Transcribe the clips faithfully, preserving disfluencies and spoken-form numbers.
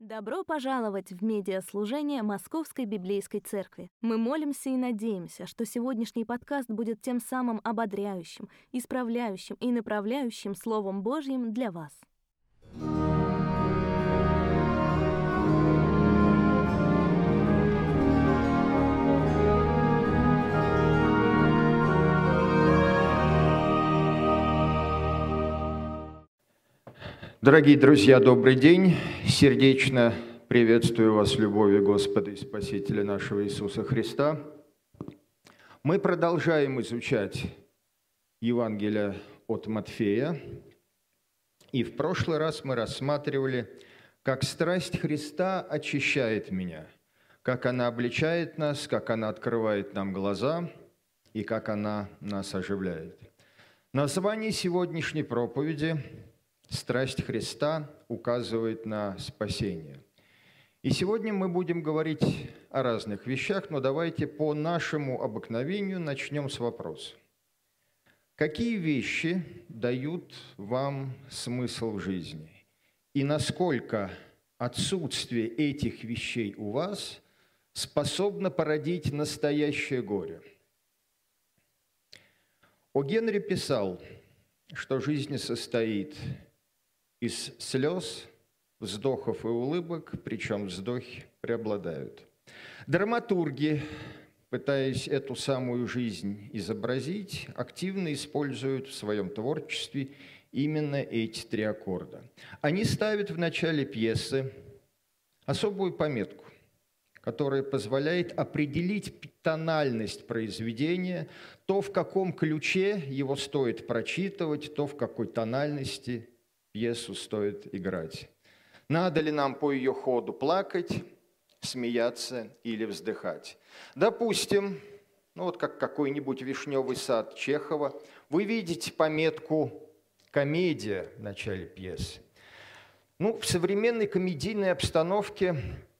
Добро пожаловать в медиаслужение Московской Библейской Церкви. Мы молимся и надеемся, что сегодняшний подкаст будет тем самым ободряющим, исправляющим и направляющим Словом Божьим для вас. Дорогие друзья, добрый день! Сердечно приветствую вас в любови Господа и Спасителя нашего Иисуса Христа. Мы продолжаем изучать Евангелие от Матфея. И в прошлый раз мы рассматривали, как страсть Христа очищает меня, как она обличает нас, как она открывает нам глаза и как она нас оживляет. Название сегодняшней проповеди «Страсть Христа указывает на спасение». И сегодня мы будем говорить о разных вещах, но давайте по нашему обыкновению начнем с вопроса. Какие вещи дают вам смысл в жизни? И насколько отсутствие этих вещей у вас способно породить настоящее горе? О Генри писал, что жизнь состоит из слез, вздохов и улыбок, причем вздохи преобладают. Драматурги, пытаясь эту самую жизнь изобразить, активно используют в своем творчестве именно эти три аккорда. Они ставят в начале пьесы особую пометку, которая позволяет определить тональность произведения, то, в каком ключе его стоит прочитывать, то, в какой тональности пьесу стоит играть. Надо ли нам по ее ходу плакать, смеяться или вздыхать? Допустим, ну вот как какой-нибудь «Вишневый сад» Чехова, вы видите пометку «комедия» в начале пьесы. Ну, в современной комедийной обстановке,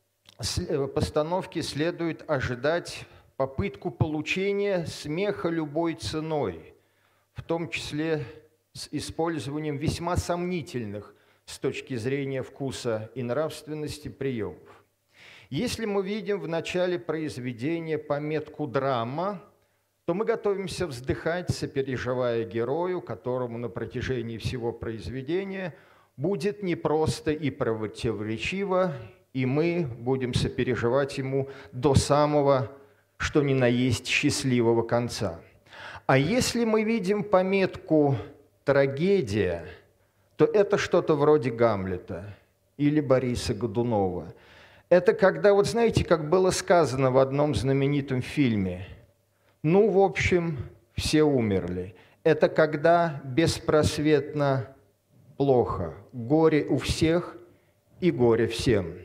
постановке следует ожидать попытку получения смеха любой ценой, в том числе с использованием весьма сомнительных с точки зрения вкуса и нравственности приемов. Если мы видим в начале произведения пометку «драма», то мы готовимся вздыхать, сопереживая герою, которому на протяжении всего произведения будет непросто и противоречиво, и мы будем сопереживать ему до самого, что ни на есть, счастливого конца. А если мы видим пометку «трагедия», то это что-то вроде Гамлета или Бориса Годунова. Это когда, вот знаете, как было сказано в одном знаменитом фильме, ну, в общем, все умерли. Это когда беспросветно плохо, горе у всех и горе всем.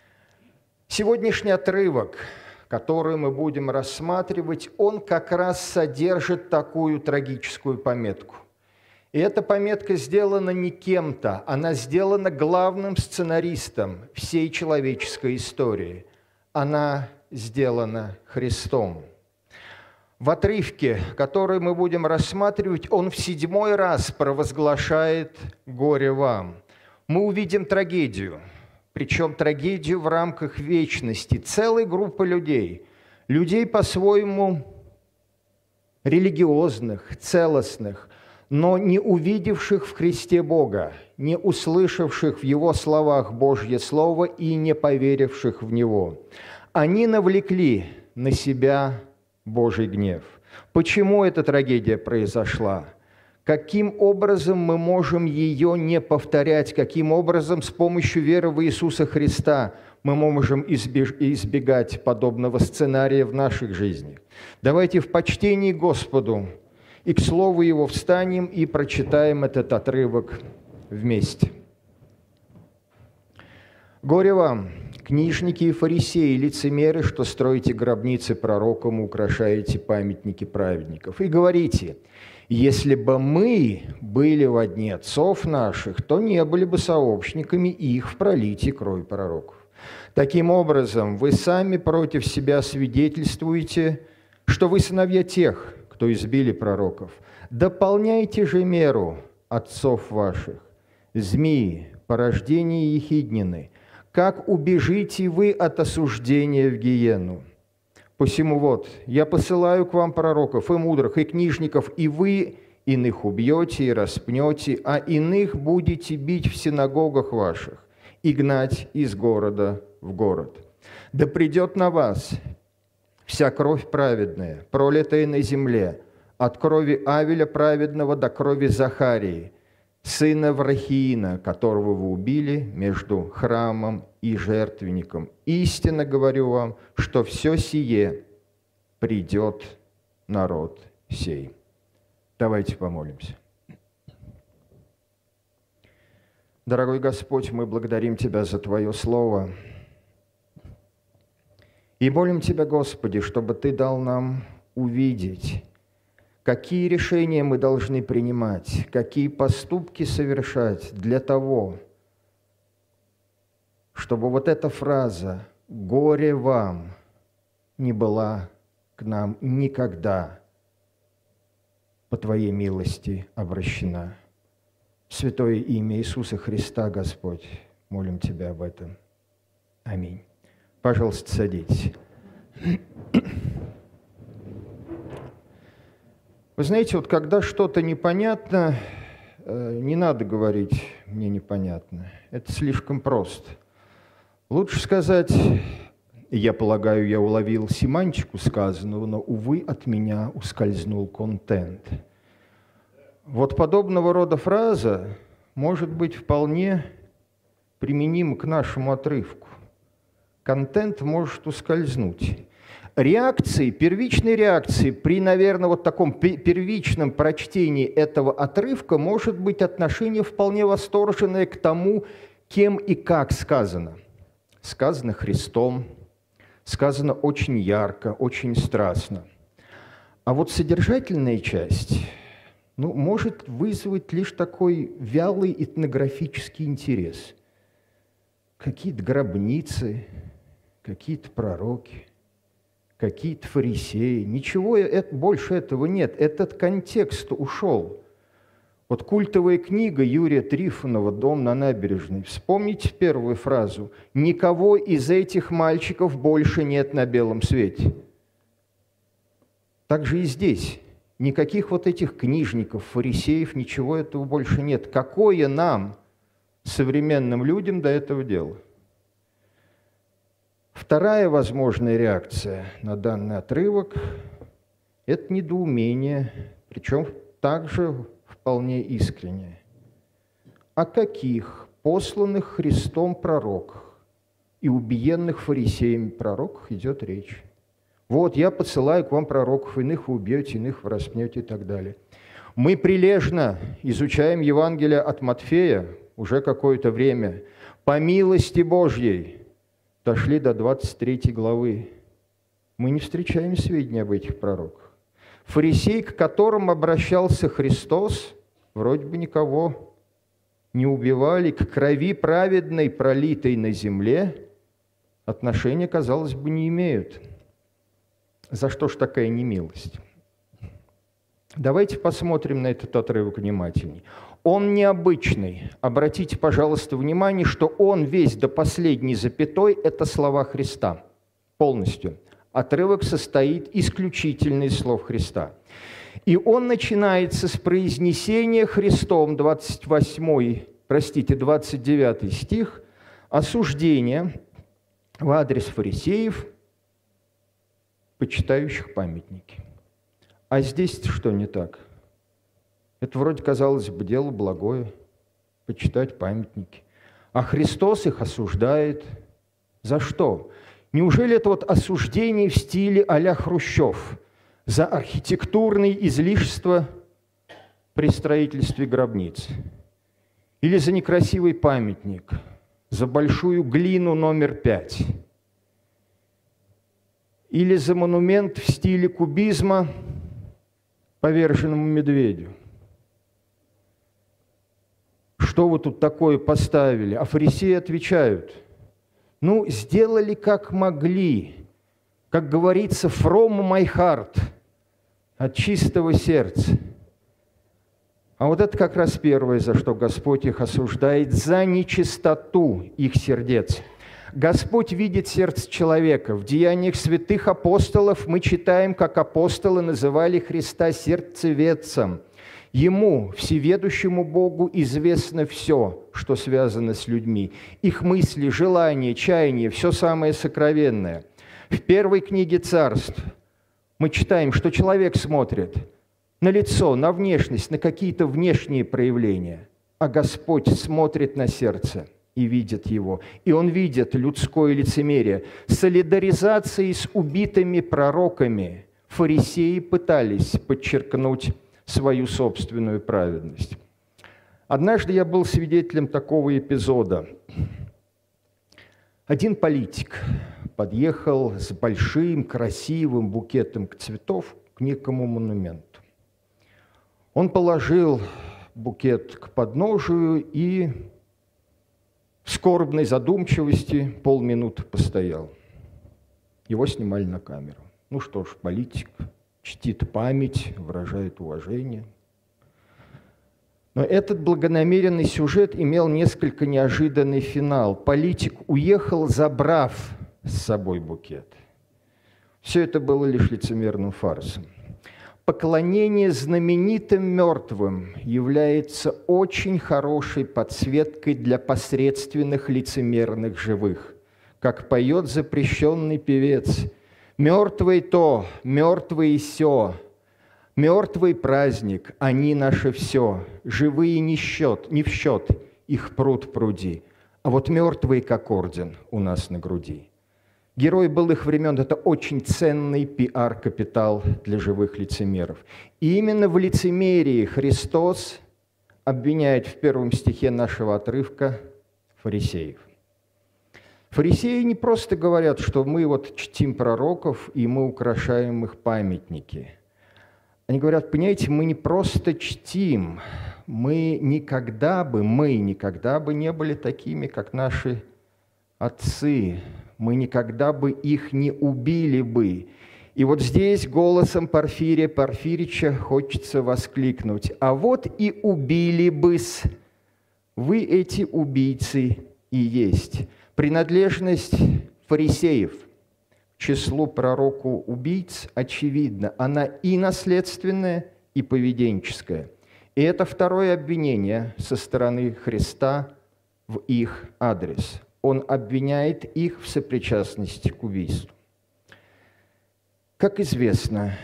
Сегодняшний отрывок, который мы будем рассматривать, он как раз содержит такую трагическую пометку. И эта пометка сделана не кем-то, она сделана главным сценаристом всей человеческой истории. Она сделана Христом. В отрывке, который мы будем рассматривать, он в седьмой раз провозглашает «горе вам». Мы увидим трагедию, причем трагедию в рамках вечности, целой группы людей, людей по-своему религиозных, целостных, но не увидевших в Христе Бога, не услышавших в Его словах Божье Слово и не поверивших в Него. Они навлекли на себя Божий гнев. Почему эта трагедия произошла? Каким образом мы можем ее не повторять? Каким образом с помощью веры в Иисуса Христа мы можем избегать подобного сценария в наших жизнях? Давайте в почтении Господу и к слову Его встанем и прочитаем этот отрывок вместе. «Горе вам, книжники и фарисеи, лицемеры, что строите гробницы пророкам и украшаете памятники праведников. И говорите, если бы мы были во дни отцов наших, то не были бы сообщниками их в пролитии крови пророков. Таким образом, вы сами против себя свидетельствуете, что вы сыновья тех, кто избили пророков. Дополняйте же меру отцов ваших. Змеи, порождение ехиднины, как убежите вы от осуждения в гиену? Посему вот, я посылаю к вам пророков и мудрых, и книжников, и вы иных убьете и распнете, а иных будете бить в синагогах ваших и гнать из города в город. Да придет на вас вся кровь праведная, пролитая на земле, от крови Авеля праведного до крови Захарии, сына Врахиина, которого вы убили между храмом и жертвенником. Истинно говорю вам, что все сие придет народ сей». Давайте помолимся. Дорогой Господь, мы благодарим Тебя за Твое Слово. И молим Тебя, Господи, чтобы Ты дал нам увидеть, какие решения мы должны принимать, какие поступки совершать для того, чтобы вот эта фраза «горе вам» не была к нам никогда по Твоей милости обращена. Святое имя Иисуса Христа, Господь, молим Тебя об этом. Аминь. Пожалуйста, садитесь. Вы знаете, вот когда что-то непонятно, не надо говорить «мне непонятно». Это слишком просто. Лучше сказать: «Я полагаю, я уловил семантику сказанного, но, увы, от меня ускользнул контент». Вот подобного рода фраза может быть вполне применима к нашему отрывку. Контент может ускользнуть. Реакции, первичной реакции при, наверное, вот таком первичном прочтении этого отрывка может быть отношение вполне восторженное к тому, кем и как сказано. Сказано Христом, сказано очень ярко, очень страстно. А вот содержательная часть, ну, может вызвать лишь такой вялый этнографический интерес. Какие-то гробницы, какие-то пророки, какие-то фарисеи. Ничего больше этого нет. Этот контекст ушел. Вот культовая книга Юрия Трифонова «Дом на набережной». Вспомните первую фразу: «Никого из этих мальчиков больше нет на белом свете». Так же и здесь. Никаких вот этих книжников, фарисеев, ничего этого больше нет. Какое нам, современным людям, до этого дела? Вторая возможная реакция на данный отрывок – это недоумение, причем также вполне искреннее. О каких посланных Христом пророках и убиенных фарисеями пророках идет речь? Вот я посылаю к вам пророков, иных вы убьете, иных вы распнете и так далее. Мы прилежно изучаем Евангелие от Матфея уже какое-то время. По милости Божьей дошли до двадцать третьей главы. Мы не встречаем сведений об этих пророках. Фарисей, к которым обращался Христос, вроде бы никого не убивали, к крови праведной, пролитой на земле, отношения, казалось бы, не имеют. За что ж такая немилость? Давайте посмотрим на этот отрывок внимательней. Он необычный. Обратите, пожалуйста, внимание, что он весь до последней запятой – это слова Христа. Полностью. Отрывок состоит исключительно из слов Христа. И он начинается с произнесения Христом, двадцать восьмой, простите, двадцать девятый стих, осуждения в адрес фарисеев, почитающих памятники. А здесь что не так? Это вроде, казалось бы, дело благое, почитать памятники. А Христос их осуждает. За что? Неужели это вот осуждение в стиле а-ля Хрущев за архитектурные излишества при строительстве гробниц? Или за некрасивый памятник, за большую глину номер пять? Или за монумент в стиле кубизма поверженному медведю? Что вы тут такое поставили? А фарисеи отвечают: ну, сделали как могли. Как говорится, from my heart, от чистого сердца. А вот это как раз первое, за что Господь их осуждает, за нечистоту их сердец. Господь видит сердце человека. В деяниях святых апостолов мы читаем, как апостолы называли Христа сердцеведцем. Ему, всеведущему Богу, известно все, что связано с людьми. Их мысли, желания, чаяния, все самое сокровенное. В первой книге Царств мы читаем, что человек смотрит на лицо, на внешность, на какие-то внешние проявления, а Господь смотрит на сердце и видит его. И Он видит людское лицемерие. Солидаризацией с убитыми пророками фарисеи пытались подчеркнуть свою собственную праведность. Однажды я был свидетелем такого эпизода. Один политик подъехал с большим красивым букетом цветов к некому монументу. Он положил букет к подножию и в скорбной задумчивости полминуты постоял. Его снимали на камеру. Ну что ж, политик чтит память, выражает уважение. Но этот благонамеренный сюжет имел несколько неожиданный финал. Политик уехал, забрав с собой букет. Все это было лишь лицемерным фарсом. Поклонение знаменитым мертвым является очень хорошей подсветкой для посредственных лицемерных живых. Как поет запрещенный певец: «Мертвый то, мертвый сё, мертвый праздник, они наше все, живые не, счет, не в счет, их пруд пруди, а вот мертвые, как орден, у нас на груди». Герой былых времен – это очень ценный пиар-капитал для живых лицемеров. И именно в лицемерии Христос обвиняет в первом стихе нашего отрывка фарисеев. Фарисеи не просто говорят, что мы вот чтим пророков и мы украшаем их памятники. Они говорят, понимаете, мы не просто чтим, мы никогда бы, мы никогда бы не были такими, как наши отцы, мы никогда бы их не убили бы. И вот здесь голосом Порфирия Порфирича хочется воскликнуть: а вот и убили бы-с, вы эти убийцы и есть. Принадлежность фарисеев к числу пророку-убийц очевидна. Она и наследственная, и поведенческая. И это второе обвинение со стороны Христа в их адрес. Он обвиняет их в сопричастности к убийству. Как известно,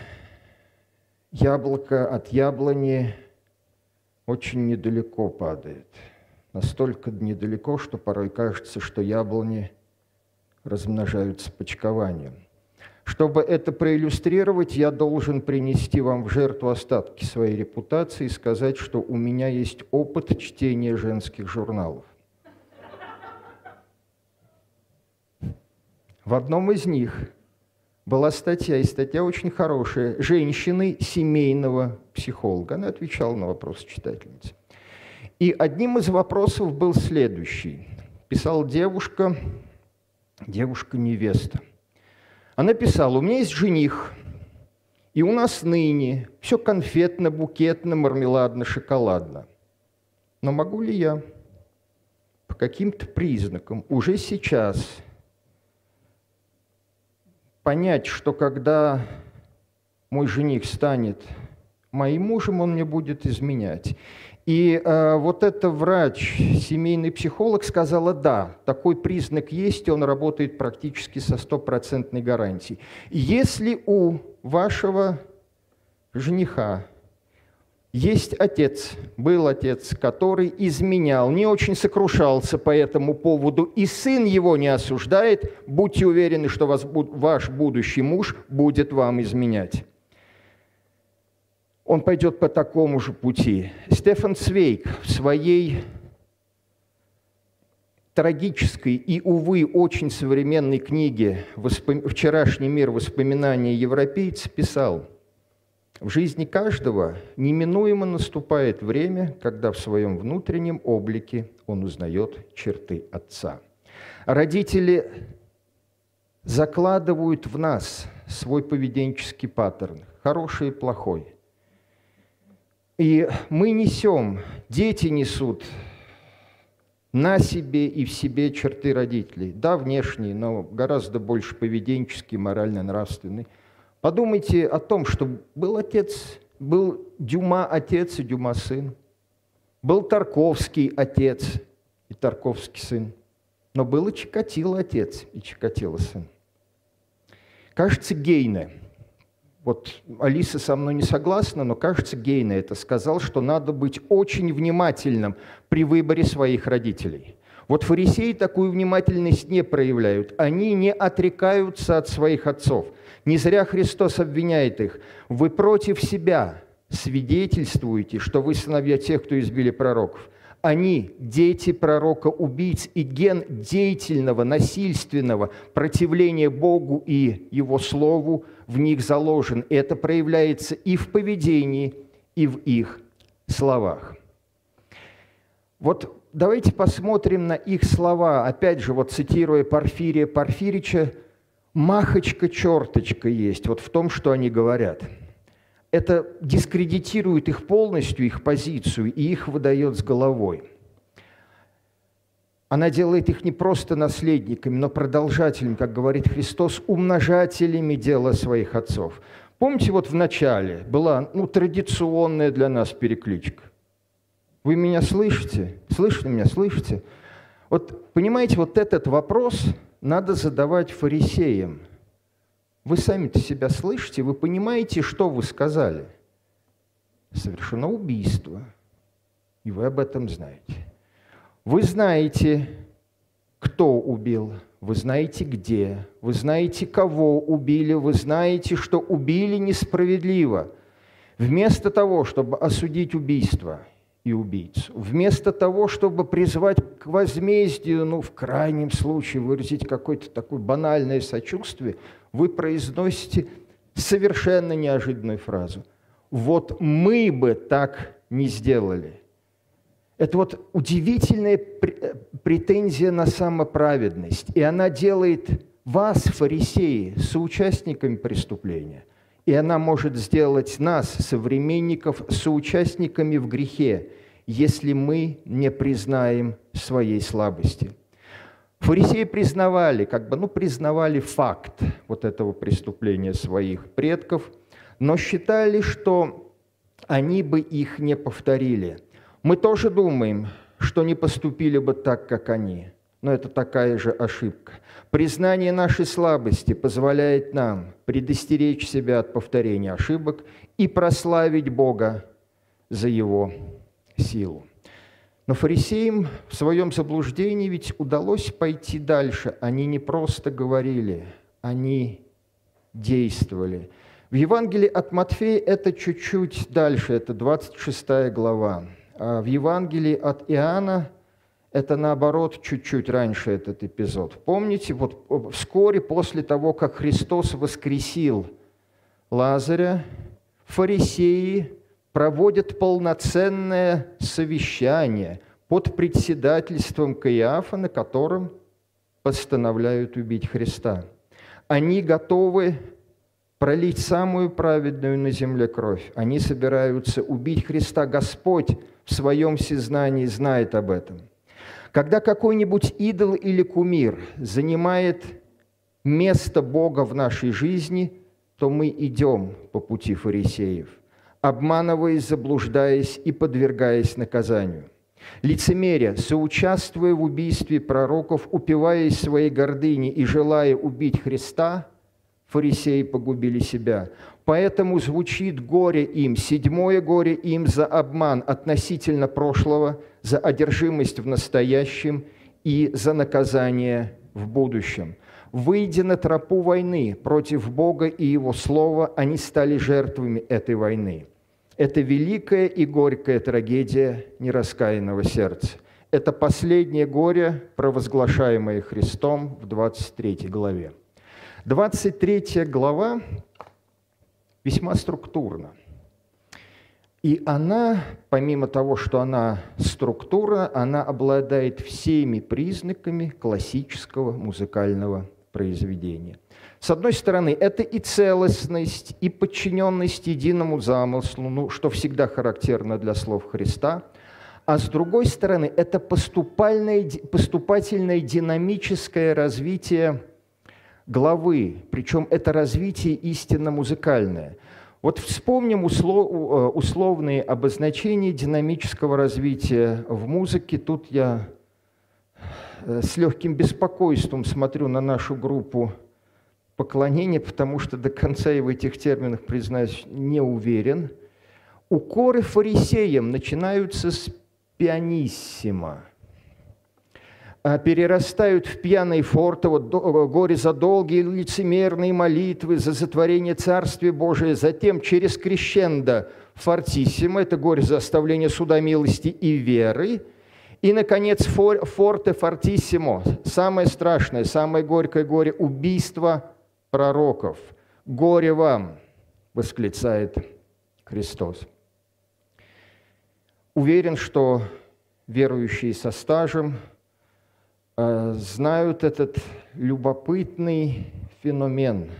яблоко от яблони очень недалеко падает. Настолько недалеко, что порой кажется, что яблони размножаются почкованием. Чтобы это проиллюстрировать, я должен принести вам в жертву остатки своей репутации и сказать, что у меня есть опыт чтения женских журналов. В одном из них была статья, и статья очень хорошая, женщины семейного психолога. Она отвечала на вопросы читательницы. И одним из вопросов был следующий. Писала девушка, девушка-невеста. Она писала: у меня есть жених, и у нас ныне все конфетно, букетно, мармеладно, шоколадно. Но могу ли я по каким-то признакам уже сейчас понять, что когда мой жених станет моим мужем, он мне будет изменять? И э, вот эта врач, семейный психолог, сказала: да, такой признак есть, и он работает практически со стопроцентной гарантией. Если у вашего жениха есть отец, был отец, который изменял, не очень сокрушался по этому поводу, и сын его не осуждает, будьте уверены, что вас, ваш будущий муж будет вам изменять. Он пойдет по такому же пути. Стефан Цвейг в своей трагической и, увы, очень современной книге «Вчерашний мир. Воспоминания европейца» писал: в жизни каждого неминуемо наступает время, когда в своем внутреннем облике он узнает черты отца. Родители закладывают в нас свой поведенческий паттерн, хороший и плохой. И мы несем, дети несут на себе и в себе черты родителей. Да, внешние, но гораздо больше поведенческие, морально-нравственные. Подумайте о том, что был отец, был Дюма отец и Дюма сын, был Тарковский отец и Тарковский сын, но был и Чикатило отец и Чикатило сын. Кажется, Гейне, вот Алиса со мной не согласна, но кажется, Гейне это сказал, что надо быть очень внимательным при выборе своих родителей. Вот фарисеи такую внимательность не проявляют, они не отрекаются от своих отцов. Не зря Христос обвиняет их. Вы против себя свидетельствуете, что вы сыновья тех, кто избили пророков. Они – дети пророка-убийц, и ген деятельного, насильственного противления Богу и Его Слову в них заложен. Это проявляется и в поведении, и в их словах. Вот давайте посмотрим на их слова. Опять же, вот цитируя Порфирия Порфирича, махочка-черточка есть вот в том, что они говорят. Это дискредитирует их полностью, их позицию, и их выдает с головой. Она делает их не просто наследниками, но продолжателями, как говорит Христос, умножателями дела своих отцов. Помните, вот в начале была ну, традиционная для нас перекличка. Вы меня слышите? Слышите меня? Слышите? Вот понимаете, вот этот вопрос надо задавать фарисеям. Вы сами-то себя слышите, вы понимаете, что вы сказали? Совершено убийство, и вы об этом знаете. Вы знаете, кто убил, вы знаете, где, вы знаете, кого убили, вы знаете, что убили несправедливо. Вместо того, чтобы осудить убийство и убийцу, вместо того, чтобы призвать к возмездию, ну, в крайнем случае выразить какое-то такое банальное сочувствие, вы произносите совершенно неожиданную фразу. Вот мы бы так не сделали. Это вот удивительная претензия на самоправедность. И она делает вас, фарисеи, соучастниками преступления. И она может сделать нас, современников, соучастниками в грехе, если мы не признаем своей слабости. Фарисеи признавали, как бы, ну, признавали факт вот этого преступления своих предков, но считали, что они бы их не повторили. Мы тоже думаем, что не поступили бы так, как они, но это такая же ошибка. Признание нашей слабости позволяет нам предостеречь себя от повторения ошибок и прославить Бога за Его силу. Но фарисеям в своем заблуждении ведь удалось пойти дальше. Они не просто говорили, они действовали. В Евангелии от Матфея это чуть-чуть дальше, это двадцать шестая глава. А в Евангелии от Иоанна это, наоборот, чуть-чуть раньше этот эпизод. Помните, вот вскоре после того, как Христос воскресил Лазаря, фарисеи проводят полноценное совещание под председательством Каиафа, на котором постановляют убить Христа. Они готовы пролить самую праведную на земле кровь. Они собираются убить Христа. Господь в своем всезнании знает об этом. Когда какой-нибудь идол или кумир занимает место Бога в нашей жизни, то мы идем по пути фарисеев, обманываясь, заблуждаясь и подвергаясь наказанию. Лицемерие, соучаствуя в убийстве пророков, упиваясь своей гордыней и желая убить Христа, фарисеи погубили себя. Поэтому звучит горе им, седьмое горе им за обман относительно прошлого, за одержимость в настоящем и за наказание в будущем. Выйдя на тропу войны против Бога и Его Слова, они стали жертвами этой войны. Это великая и горькая трагедия нераскаянного сердца. Это последнее горе, провозглашаемое Христом в двадцать третьей главе. двадцать третья глава весьма структурна. И она, помимо того, что она структура, она обладает всеми признаками классического музыкального произведения. С одной стороны, это и целостность, и подчиненность единому замыслу, ну, что всегда характерно для слов Христа. а с другой стороны, это поступательное, поступательное динамическое развитие главы, причем это развитие истинно музыкальное. Вот вспомним услов, условные обозначения динамического развития в музыке. Тут я с легким беспокойством смотрю на нашу группу поклонения, потому что до конца я в этих терминах, признаюсь, не уверен. Укоры фарисеям начинаются с пианиссимо, перерастают в пьяные форты, вот, горе за долгие лицемерные молитвы, за затворение Царствия Божия, затем через крещендо фортиссимо, это горе за оставление суда, милости и веры, и, наконец, фор, форте фортиссимо, самое страшное, самое горькое горе – убийство пророков. «Горе вам!» – восклицает Христос. Уверен, что верующие со стажем э, знают этот любопытный феномен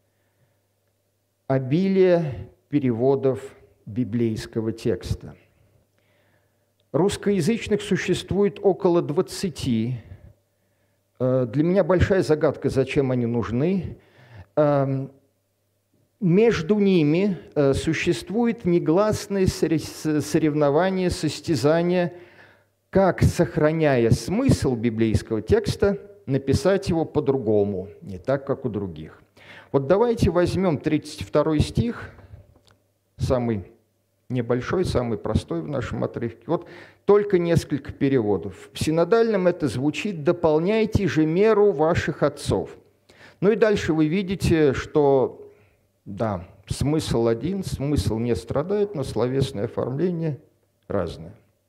– обилие переводов библейского текста. Русскоязычных существует около двадцати. Э, для меня большая загадка, зачем они нужны. Э, Между ними существует негласное соревнование, состязание, как, сохраняя смысл библейского текста, написать его по-другому, не так, как у других. Вот давайте возьмем тридцать второй стих, самый небольшой, самый простой в нашем отрывке. Вот только несколько переводов. В синодальном это звучит «дополняйте же меру ваших отцов». Ну и дальше вы видите, что... Да, смысл один, смысл не страдает, но словесное оформление разное.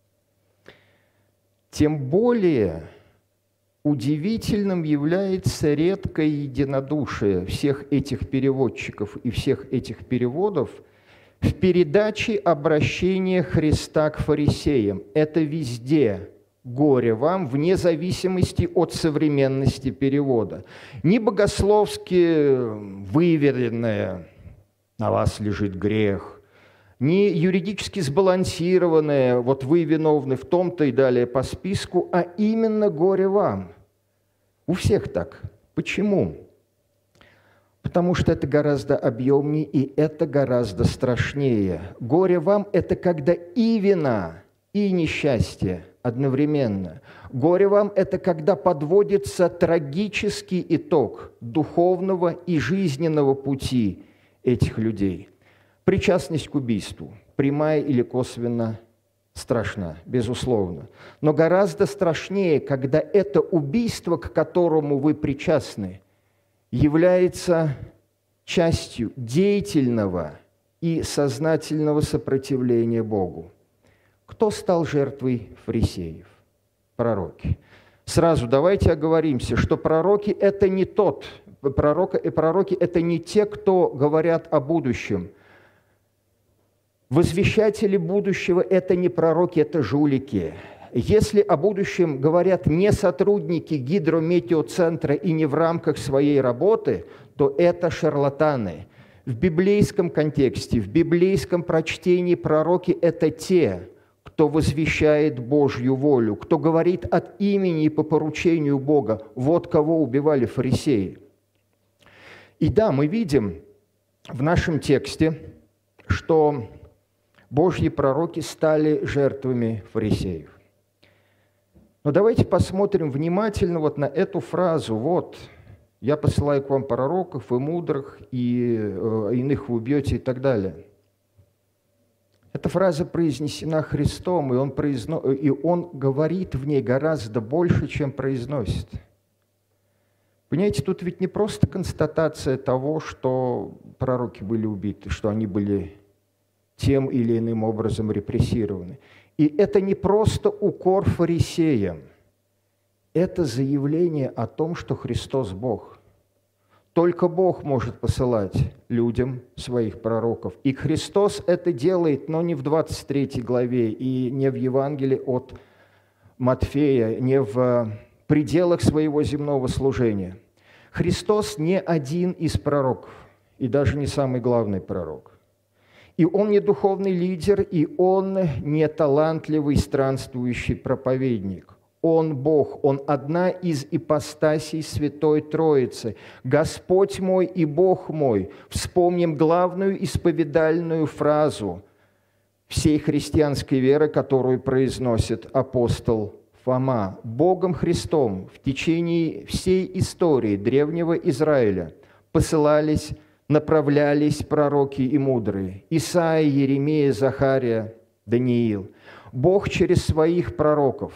Тем более удивительным является редкое единодушие всех этих переводчиков и всех этих переводов в передаче обращения Христа к фарисеям. Это везде горе вам, вне зависимости от современности перевода. Не богословски выверенное «на вас лежит грех», не юридически сбалансированное «вот вы виновны в том-то» и далее по списку, а именно «горе вам». У всех так. Почему? Потому что это гораздо объемнее и это гораздо страшнее. Горе вам – это когда и вина, и несчастье одновременно. Горе вам – это когда подводится трагический итог духовного и жизненного пути этих людей. Причастность к убийству, прямая или косвенно, страшна, безусловно. Но гораздо страшнее, когда это убийство, к которому вы причастны, является частью деятельного и сознательного сопротивления Богу. Кто стал жертвой фарисеев? Пророки. Сразу давайте оговоримся, что пророки – это не тот, пророки, пророки – это не те, кто говорят о будущем. Возвещатели будущего – это не пророки, это жулики. Если о будущем говорят не сотрудники гидрометеоцентра и не в рамках своей работы, то это шарлатаны. В библейском контексте, в библейском прочтении пророки – это те, кто возвещает Божью волю, кто говорит от имени и по поручению Бога. Вот кого убивали фарисеи. И да, мы видим в нашем тексте, что Божьи пророки стали жертвами фарисеев. Но давайте посмотрим внимательно вот на эту фразу. Вот, я посылаю к вам пророков и мудрых, и э, иных вы убьете и так далее. Эта фраза произнесена Христом, и он, произно... и он говорит в ней гораздо больше, чем произносит. Понимаете, тут ведь не просто констатация того, что пророки были убиты, что они были тем или иным образом репрессированы. И это не просто укор фарисеям, это заявление о том, что Христос Бог. Только Бог может посылать людям своих пророков. И Христос это делает, но не в двадцать третьей главе и не в Евангелии от Матфея, не в пределах своего земного служения. Христос не один из пророков, и даже не самый главный пророк. И он не духовный лидер, и он не талантливый странствующий проповедник. Он Бог, Он одна из ипостасей Святой Троицы. Господь мой и Бог мой. Вспомним главную исповедальную фразу всей христианской веры, которую произносит апостол Фома. Богом Христом в течение всей истории древнего Израиля посылались, направлялись пророки и мудрые. Исаия, Еремия, Захария, Даниил. Бог через своих пророков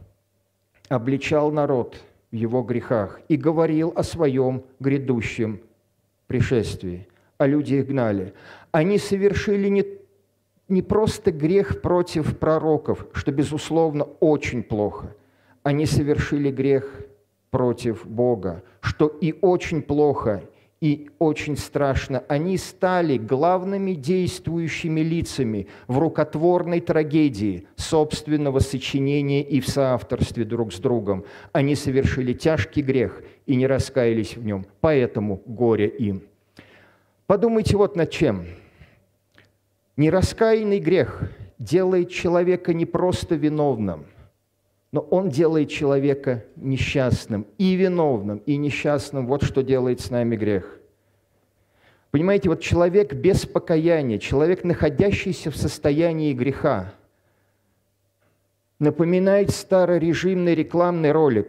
обличал народ в его грехах и говорил о своем грядущем пришествии, а люди их гнали. Они совершили не, не просто грех против пророков, что, безусловно, очень плохо. Они совершили грех против Бога, что и очень плохо, и очень страшно. Они стали главными действующими лицами в рукотворной трагедии собственного сочинения и в соавторстве друг с другом. Они совершили тяжкий грех и не раскаялись в нем, поэтому горе им. Подумайте вот над чем. Нераскаянный грех делает человека не просто виновным, но он делает человека несчастным, и виновным, и несчастным. Вот что делает с нами грех. Понимаете, вот человек без покаяния, человек, находящийся в состоянии греха, напоминает старорежимный рекламный ролик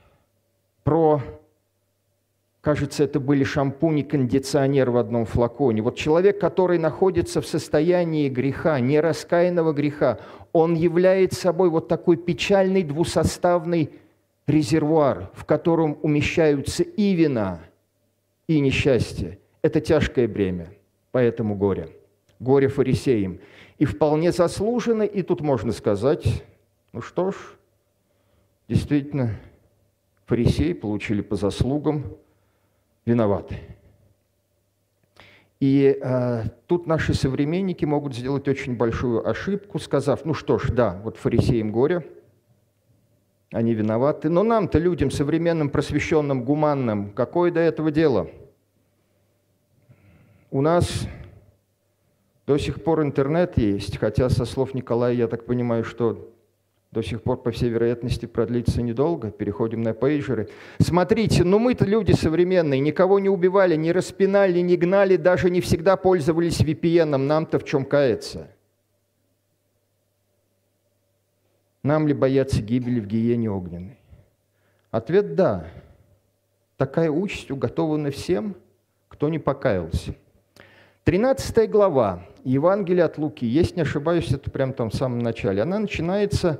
про, кажется, это были шампунь и кондиционер в одном флаконе. Вот человек, который находится в состоянии греха, нераскаянного греха, он является собой вот такой печальный двусоставный резервуар, в котором умещаются и вина, и несчастье. Это тяжкое бремя, поэтому горе. Горе фарисеям. И вполне заслуженно, и тут можно сказать, ну что ж, действительно, фарисеи получили по заслугам, виноваты. И э, тут наши современники могут сделать очень большую ошибку, сказав, ну что ж, да, вот фарисеям горе, они виноваты, но нам-то, людям современным, просвещенным, гуманным, какое до этого дело? У нас до сих пор интернет есть, хотя со слов Николая, я так понимаю, что до сих пор, по всей вероятности, продлится недолго. Переходим на пейджеры. Смотрите, ну мы-то люди современные, никого не убивали, не распинали, не гнали, даже не всегда пользовались ви пи эн. Нам-то в чем каяться? Нам ли бояться гибели в гиене огненной? Ответ – да. Такая участь уготована всем, кто не покаялся. тринадцатая глава Евангелия от Луки, если не ошибаюсь, это прямо там в самом начале, она начинается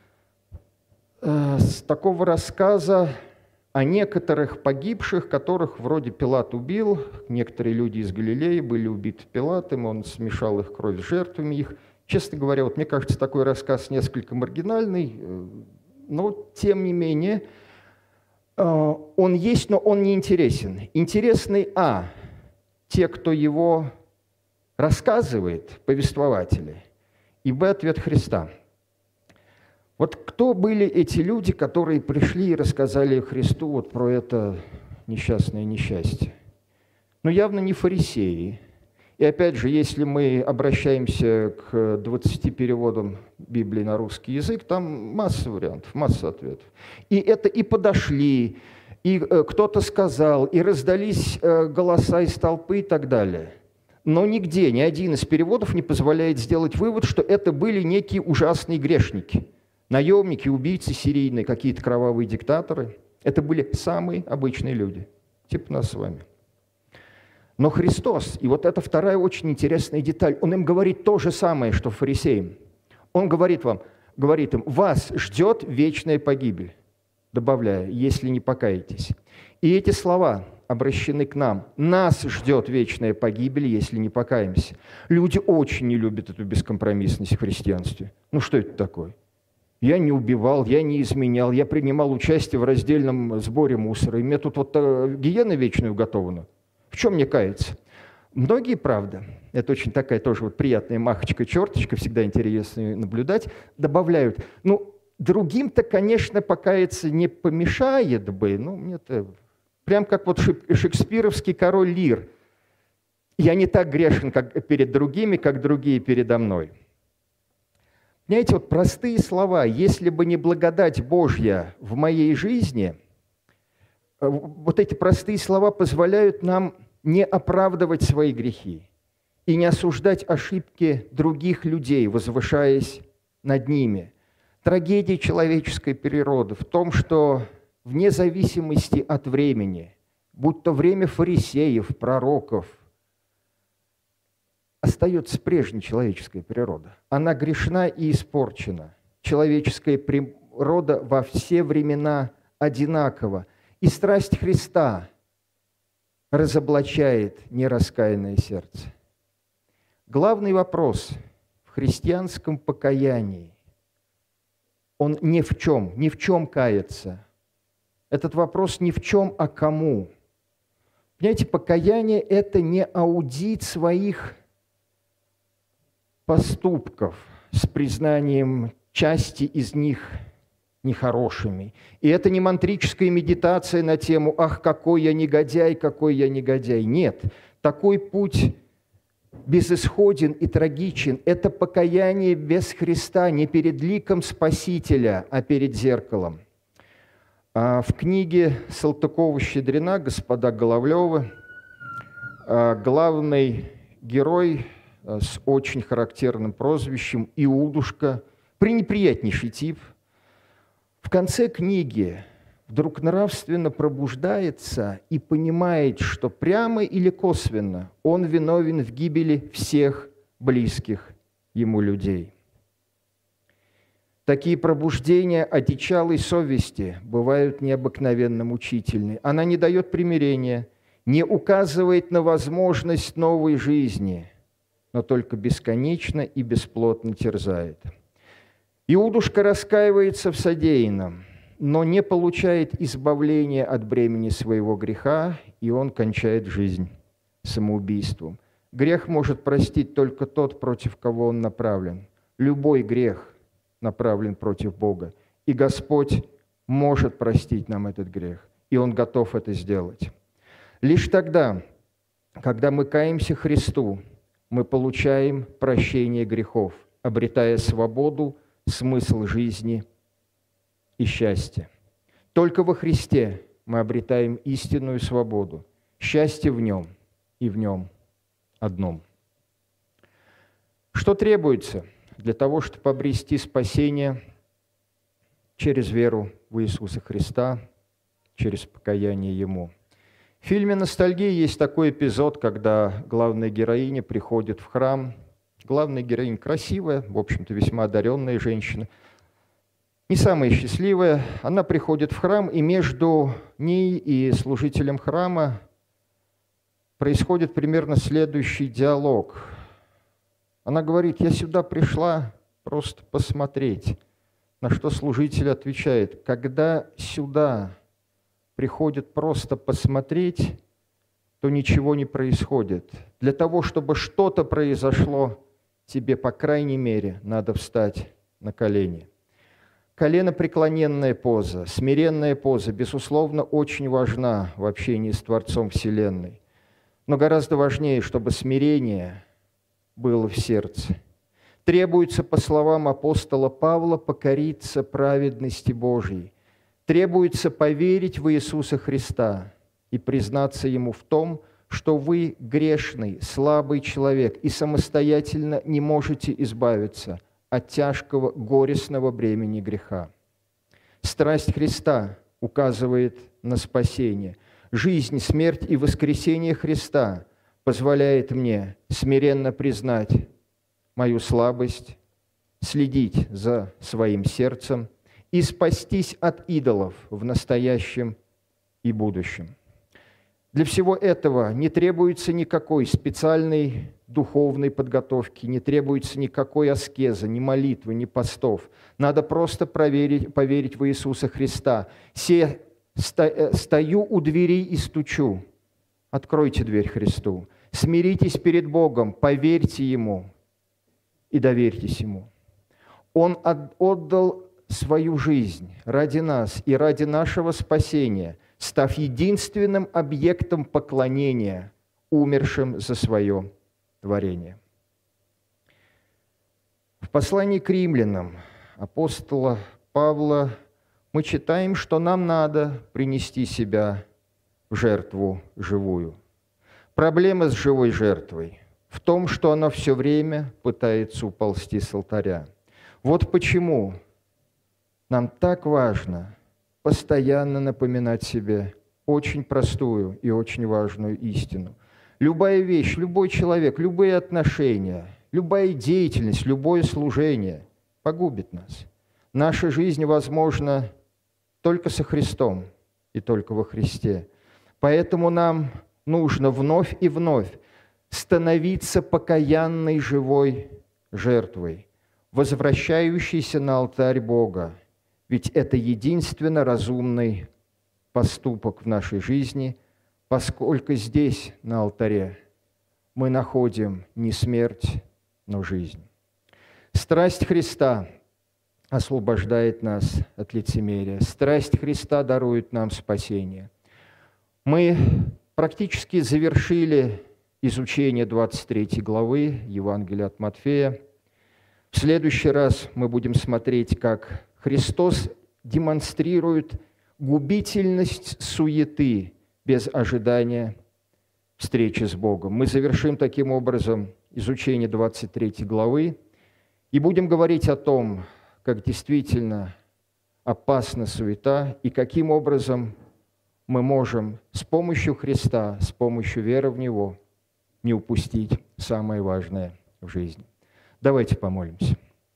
э, с такого рассказа о некоторых погибших, которых вроде Пилат убил, некоторые люди из Галилеи были убиты Пилатом, он смешал их кровь с жертвами их. Честно говоря, вот мне кажется, такой рассказ несколько маргинальный, но тем не менее э, он есть, но он не интересен. Интересный а. те, кто его рассказывает, повествователи, и б. ответ Христа. Вот кто были эти люди, которые пришли и рассказали Христу вот про это несчастное несчастье? Ну, явно не фарисеи. И опять же, если мы обращаемся к двадцати переводам Библии на русский язык, там масса вариантов, масса ответов. И это и подошли, и кто-то сказал, и раздались голоса из толпы и так далее. Но нигде, ни один из переводов не позволяет сделать вывод, что это были некие ужасные грешники. Наемники, убийцы серийные, какие-то кровавые диктаторы. Это были самые обычные люди, типа нас с вами. Но Христос, и вот это вторая очень интересная деталь, Он им говорит то же самое, что фарисеям. Он говорит вам, говорит им, вас ждет вечная погибель, добавляя, если не покаетесь. И эти слова обращены к нам. Нас ждет вечная погибель, если не покаемся. Люди очень не любят эту бескомпромиссность в христианстве. Ну что это такое? Я не убивал, я не изменял, я принимал участие в раздельном сборе мусора, и мне тут вот гиена вечная уготована. В чем мне каяться? Многие, правда, это очень такая тоже вот приятная махочка-черточка, всегда интересно наблюдать, добавляют, ну, другим-то, конечно, покаяться не помешает бы, ну, мне-то прям как вот шекспировский король Лир. Я не так грешен как перед другими, как другие передо мной. Понимаете, вот простые слова. Если бы не благодать Божья в моей жизни, вот эти простые слова позволяют нам не оправдывать свои грехи и не осуждать ошибки других людей, возвышаясь над ними. Трагедия человеческой природы в том, что вне зависимости от времени, будь то время фарисеев, пророков, остается прежней человеческая природа. Она грешна и испорчена. Человеческая природа во все времена одинакова. И страсть Христа разоблачает нераскаянное сердце. Главный вопрос в христианском покаянии, он ни в чем, ни в чем каяться. Этот вопрос ни в чем, а кому. Понимаете, покаяние – это не аудит своих поступков с признанием части из них нехорошими. И это не мантрическая медитация на тему «Ах, какой я негодяй, какой я негодяй». Нет, такой путь безысходен и трагичен. Это покаяние без Христа, не перед ликом Спасителя, а перед зеркалом. В книге Салтыкова-Щедрина «Господа Головлёвы» главный герой с очень характерным прозвищем Иудушка, пренеприятнейший тип, в конце книги вдруг нравственно пробуждается и понимает, что прямо или косвенно он виновен в гибели всех близких ему людей. Такие пробуждения одичалой совести бывают необыкновенно мучительны. Она не дает примирения, не указывает на возможность новой жизни, но только бесконечно и бесплотно терзает. Иудушка раскаивается в содеянном, но не получает избавления от бремени своего греха, и он кончает жизнь самоубийством. Грех может простить только тот, против кого он направлен. Любой грех направлен против Бога, и Господь может простить нам этот грех, и Он готов это сделать. Лишь тогда, когда мы каемся Христу, мы получаем прощение грехов, обретая свободу, смысл жизни и счастье. Только во Христе мы обретаем истинную свободу, счастье в Нем и в Нем одном. Что требуется для того, чтобы обрести спасение через веру в Иисуса Христа, через покаяние Ему? В фильме «Ностальгия» есть такой эпизод, когда главная героиня приходит в храм. Главная героиня красивая, в общем-то, весьма одаренная женщина, не самая счастливая. Она приходит в храм, и между ней и служителем храма происходит примерно следующий диалог. Она говорит: «Я сюда пришла просто посмотреть». На что служитель отвечает: «Когда сюда приходит просто посмотреть, то ничего не происходит. Для того, чтобы что-то произошло, тебе, по крайней мере, надо встать на колени». Коленопреклоненная поза, смиренная поза, безусловно, очень важна в общении с Творцом Вселенной. Но гораздо важнее, чтобы смирение было в сердце. Требуется, по словам апостола Павла, покориться праведности Божьей. Требуется поверить в Иисуса Христа и признаться Ему в том, что вы грешный, слабый человек и самостоятельно не можете избавиться от тяжкого, горестного бремени греха. Страсть Христа указывает на спасение. Жизнь, смерть и воскресение Христа позволяет мне смиренно признать мою слабость, следить за своим сердцем и спастись от идолов в настоящем и будущем. Для всего этого не требуется никакой специальной духовной подготовки, не требуется никакой аскезы, ни молитвы, ни постов. Надо просто проверить, поверить в Иисуса Христа. «Се стою у дверей и стучу». Откройте дверь Христу. Смиритесь перед Богом, поверьте Ему и доверьтесь Ему. Он отдал свою жизнь ради нас и ради нашего спасения, став единственным объектом поклонения. умершим за свое творение. В послании к римлянам апостола Павла мы читаем, что нам надо принести себя в жертву живую. Проблема с живой жертвой в том, что она все время пытается уползти с алтаря. Вот почему нам так важно постоянно напоминать себе очень простую и очень важную истину. Любая вещь, любой человек, любые отношения, любая деятельность, любое служение погубит нас. Наша жизнь возможна только со Христом и только во Христе. Поэтому нам нужно вновь и вновь становиться покаянной живой жертвой, возвращающейся на алтарь Бога. Ведь это единственно разумный поступок в нашей жизни, поскольку здесь, на алтаре, мы находим не смерть, но жизнь. Страсть Христа освобождает нас от лицемерия. Страсть Христа дарует нам спасение. Мы практически завершили изучение двадцать третьей главы Евангелия от Матфея. В следующий раз мы будем смотреть, как Христос демонстрирует губительность суеты без ожидания встречи с Богом. Мы завершим таким образом изучение двадцать третьей главы и будем говорить о том, как действительно опасна суета и каким образом мы можем с помощью Христа, с помощью веры в Него не упустить самое важное в жизни. Давайте помолимся.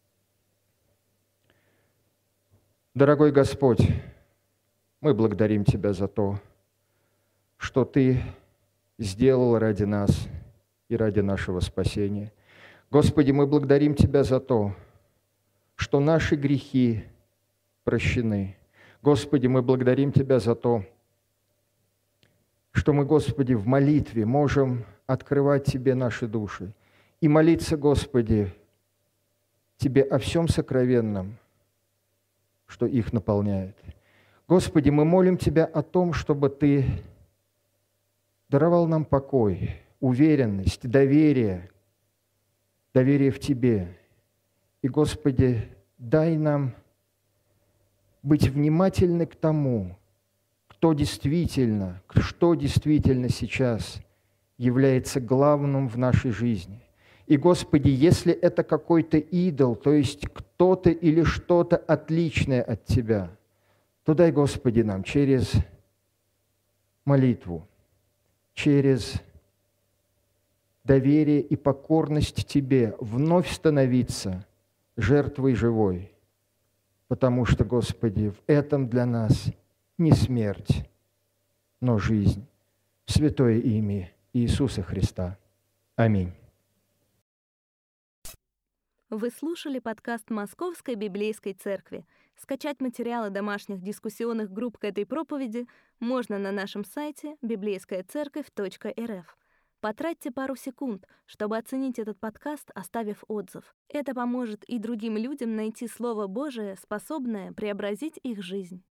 Дорогой Господь, мы благодарим Тебя за то, что Ты сделал ради нас и ради нашего спасения. Господи, мы благодарим Тебя за то, что наши грехи прощены. Господи, мы благодарим Тебя за то, что мы, Господи, в молитве можем открывать Тебе наши души и молиться, Господи, Тебе о всем сокровенном, что их наполняет. Господи, мы молим Тебя о том, чтобы Ты даровал нам покой, уверенность, доверие, доверие в Тебе. И, Господи, дай нам быть внимательны к тому, кто действительно, что действительно сейчас является главным в нашей жизни. И, Господи, если это какой-то идол, то есть кто-то или что-то отличное от Тебя, то дай, Господи, нам через молитву, через доверие и покорность Тебе вновь становиться жертвой живой, потому что, Господи, в этом для нас не смерть, но жизнь. В святое имя Иисуса Христа. Аминь. Вы слушали подкаст Московской библейской церкви. Скачать материалы домашних дискуссионных групп к этой проповеди можно на нашем сайте библейская церковь точка эр эф. Потратьте пару секунд, чтобы оценить этот подкаст, оставив отзыв. Это поможет и другим людям найти Слово Божие, способное преобразить их жизнь.